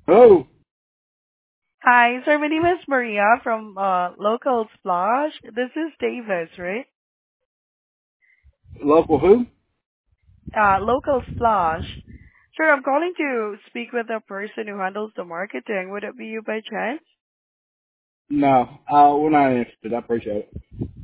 Hello, Hi, sir. My name is Maria from Local Splash. This is Davis, right? local who? Local Splash. Sir, I'm calling to speak with the person who handles the marketing. Would it be you by chance? No, we're not interested. I appreciate it.